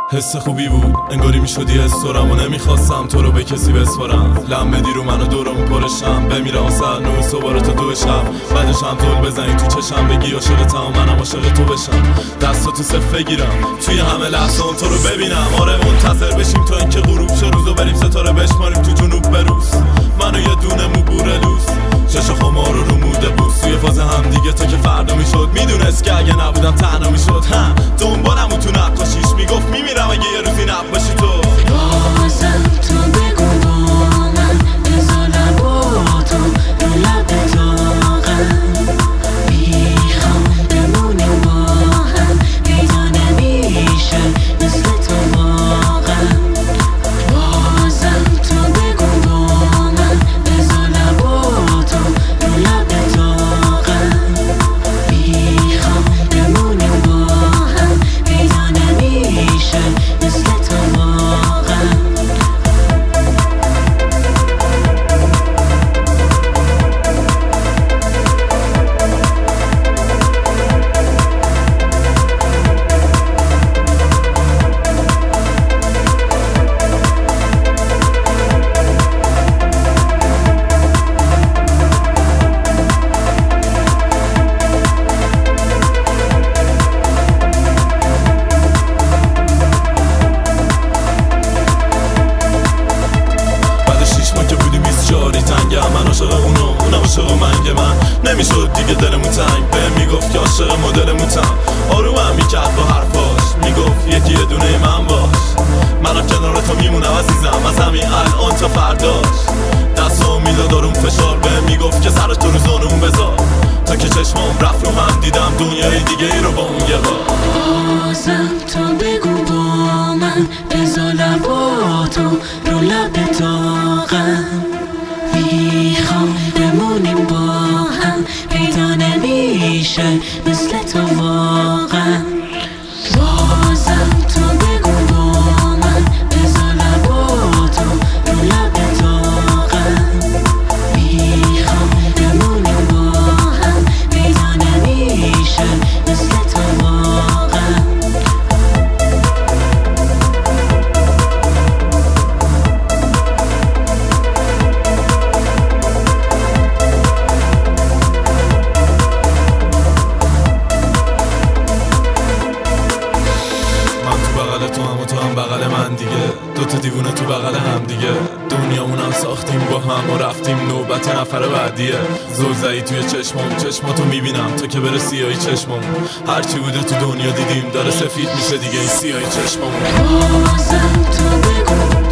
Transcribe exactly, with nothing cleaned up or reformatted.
حس خوبی بود انگاری میشدی استورم و نمیخواستم تو رو به کسی بسپارم. لم بدی رو منو دورمون پرشم بمیرم و سر نوی صبح تو دو شب بعدش هم دول بزنی تو چشم بگی عاشقتم و منم عاشق تو بشم. دستو تو صف بگیرم توی همه لحظه تو رو ببینم. آره منتظر بشیم تا اینکه غروب شه روزو بریم ستاره بشماریم تو جنوب بروز. منو یه دونه مو بوره لوس شش خمار رو رو موده بوس توی فاز هم دیگه تا که فردا میشد میدونست که اگه نبودم تنها میشد. هم دنبالم تو نقاشیش میگفت میمیرم اگه یه روزی نباشی تو. بازم تو بگو با من بذار لبا تو رو لب داغم میخوام بمونیم با هم پیدا نمیشه مثل تو واقعا. بازم تو بگو با من بذار لبا تو رو لب داغم میخوام بمونیم با هم پیدا نمیشه مثل تو واقعا. من عاشق اونو اونم عاشق منگ من نمیشد دیگه دلمون تنگ به میگفت که عاشق مدلمونم. آرومم میکرد با حرفاش میگفت یکی یه دونه من باش. منم کنار تو میمونم عزیزم از همین الان تا فرداش. دستم میداد آروم فشار به میگفت که سرش تو رو زانون بذار تا که چشمام رفت رو هم دیدم دنیای دیگه ای رو با اون یه بار. بازم تو بگو با من بذار لبا تو رو لب داغم میخوام بمونیم با هم پیدا نمیشه مثل تو واقعا. بازم تو بگو با من بذار لبا تو رو لب داغم میخوام بمونیم با هم پیدا نمیشه مثل تو واقعا. تو هم و تو هم بغل من دیگه دوتا دیوونه تو بغل هم دیگه دنیامونم ساختیم با هم و رفتیم نوبت نفر بعدیه. زوزایی توی چشمام چشماتو میبینم تا که بره سیاهی چشمام. هرچی بوده تو دنیا دیدیم داره سفید میشه دیگه این سیاهی چشمام. بازم تو بگو